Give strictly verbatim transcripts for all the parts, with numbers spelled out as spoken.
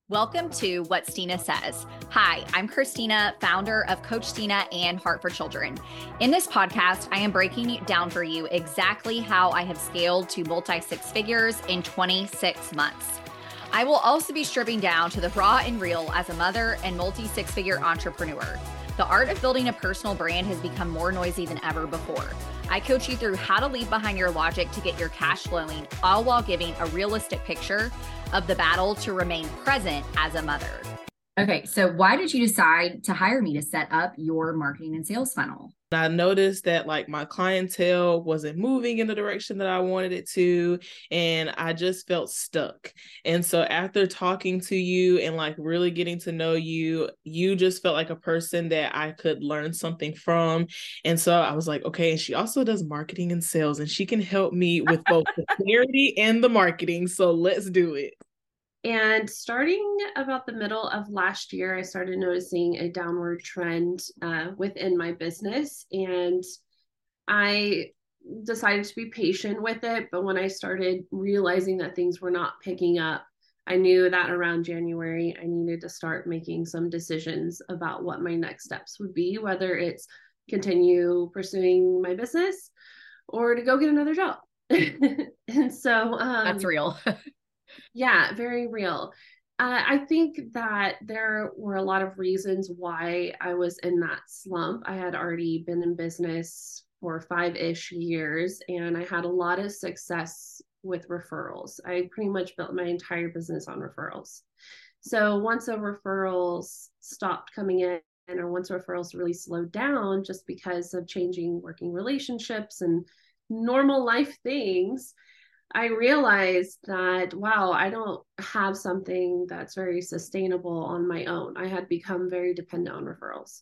Welcome to What Stina Says. Hi, I'm Christina, founder of Coach Stina and Heart for Children. In this podcast, I am breaking down for you exactly how I have scaled to multi six figures in twenty-six months. I will also be stripping down to the raw and real as a mother and multi six figure entrepreneur. The art of building a personal brand has become more noisy than ever before. I coach you through how to leave behind your logic to get your cash flowing, all while giving a realistic picture of the battle to remain present as a mother. Okay, so why did you decide to hire me to set up your marketing and sales funnel? I noticed that like my clientele wasn't moving in the direction that I wanted it to, and I just felt stuck. And so after talking to you and like really getting to know you, you just felt like a person that I could learn something from. And so I was like, okay, and she also does marketing and sales, and she can help me with both the clarity and the marketing. So let's do it. And starting about the middle of last year, I started noticing a downward trend uh, within my business. And I decided to be patient with it. But when I started realizing that things were not picking up, I knew that around January, I needed to start making some decisions about what my next steps would be, whether it's continue pursuing my business or to go get another job. And so um, that's real. Yeah, very real. Uh, I think that there were a lot of reasons why I was in that slump. I had already been in business for five-ish years, and I had a lot of success with referrals. I pretty much built my entire business on referrals. So once the referrals stopped coming in, or once referrals really slowed down just because of changing working relationships and normal life things, I realized that, wow, I don't have something that's very sustainable on my own. I had become very dependent on referrals.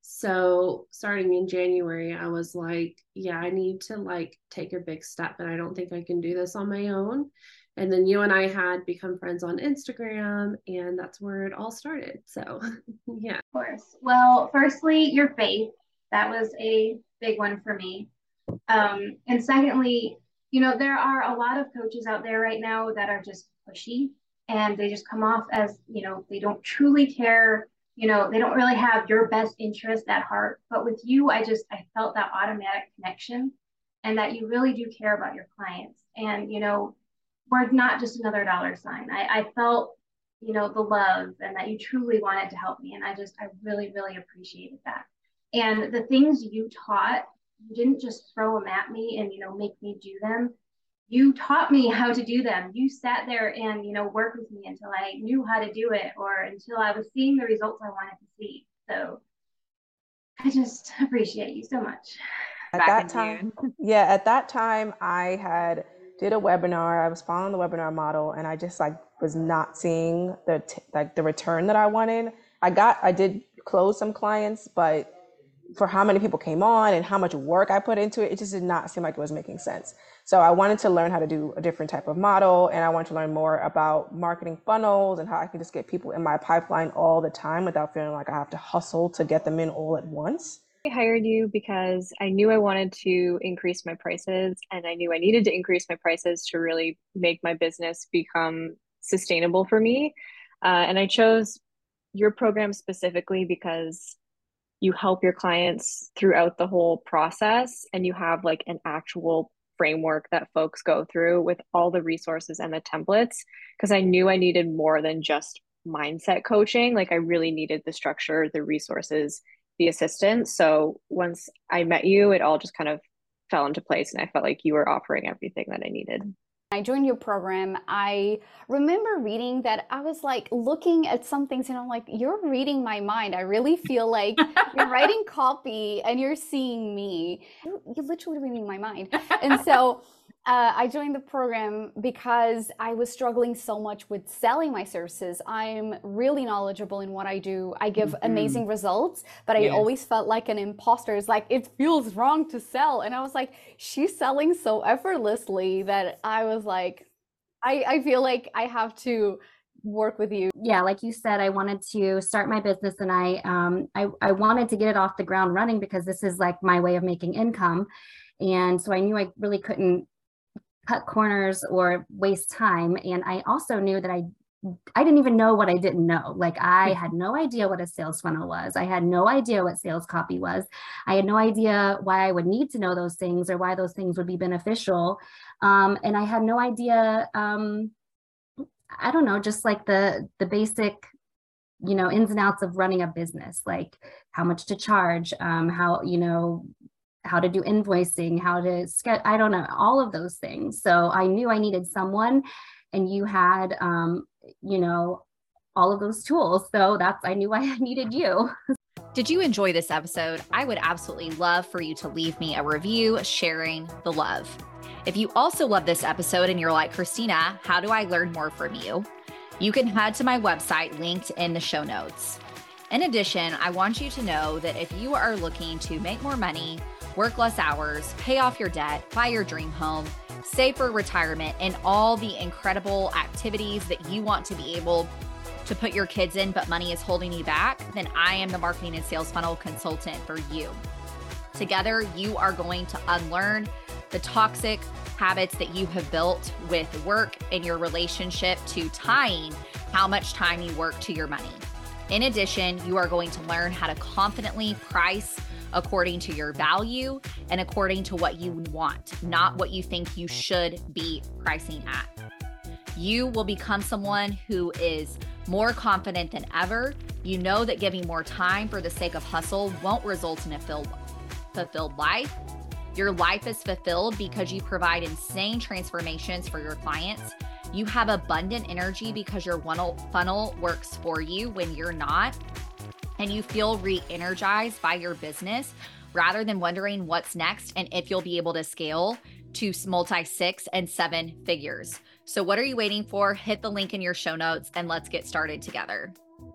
So starting in January, I was like, yeah, I need to like take a big step, and I don't think I can do this on my own. And then you and I had become friends on Instagram, and that's where it all started. So yeah. Of course. Well, firstly, your faith. That was a big one for me. Um, and secondly, you know, there are a lot of coaches out there right now that are just pushy, and they just come off as, you know, they don't truly care, you know, they don't really have your best interest at heart. But with you, I just, I felt that automatic connection, and that you really do care about your clients. And, you know, we're not just another dollar sign. I, I felt, you know, the love, and that you truly wanted to help me. And I just, I really, really appreciated that. And the things you taught, you didn't just throw them at me and, you know, make me do them. You taught me how to do them. You sat there and, you know, worked with me until I knew how to do it, or until I was seeing the results I wanted to see. So I just appreciate you so much. At that time, yeah, at that time I had did a webinar. I was following the webinar model, and I just like was not seeing the t- like the return that I wanted. I got, I did close some clients, but for how many people came on and how much work I put into it, it just did not seem like it was making sense. So I wanted to learn how to do a different type of model, and I wanted to learn more about marketing funnels and how I can just get people in my pipeline all the time without feeling like I have to hustle to get them in all at once. I hired you because I knew I wanted to increase my prices, and I knew I needed to increase my prices to really make my business become sustainable for me. Uh, and I chose your program specifically because you help your clients throughout the whole process, and you have like an actual framework that folks go through with all the resources and the templates, because I knew I needed more than just mindset coaching. Like I really needed the structure, the resources, the assistance. So once I met you, it all just kind of fell into place, and I felt like you were offering everything that I needed. I joined your program. I remember reading that. I was like looking at some things, and I'm like, you're reading my mind. I really feel like you're writing copy and you're seeing me. You're, you're literally reading my mind. And so uh, I joined the program because I was struggling so much with selling my services. I'm really knowledgeable in what I do. I give mm-hmm. amazing results, but I yes. always felt like an imposter. It's like, it feels wrong to sell. And I was like, she's selling so effortlessly that I was like, I, I feel like I have to work with you. Yeah, like you said, I wanted to start my business, and I, um, I, I wanted to get it off the ground running, because this is like my way of making income. And so I knew I really couldn't cut corners or waste time. And I also knew that I I didn't even know what I didn't know. Like I had no idea what a sales funnel was. I had no idea what sales copy was. I had no idea why I would need to know those things or why those things would be beneficial. Um, and I had no idea, um, I don't know, just like the, the basic, you know, ins and outs of running a business, like how much to charge, um, how, you know, how to do invoicing, how to sketch, I don't know, all of those things. So I knew I needed someone, and you had, um, you know, all of those tools. So that's, I knew I needed you. Did you enjoy this episode? I would absolutely love for you to leave me a review sharing the love. If you also love this episode and you're like, Christina, how do I learn more from you? You can head to my website linked in the show notes. In addition, I want you to know that if you are looking to make more money, work less hours, pay off your debt, buy your dream home, save for retirement, and all the incredible activities that you want to be able to put your kids in, but money is holding you back, then I am the marketing and sales funnel consultant for you. Together, you are going to unlearn the toxic habits that you have built with work and your relationship to tying how much time you work to your money. In addition, you are going to learn how to confidently price according to your value and according to what you want, not what you think you should be pricing at. You will become someone who is more confident than ever. You know that giving more time for the sake of hustle won't result in a fulfilled life. Your life is fulfilled because you provide insane transformations for your clients. You have abundant energy because your funnel works for you when you're not. And you feel re-energized by your business rather than wondering what's next and if you'll be able to scale to multi six and seven figures. So what are you waiting for? Hit the link in your show notes and let's get started together.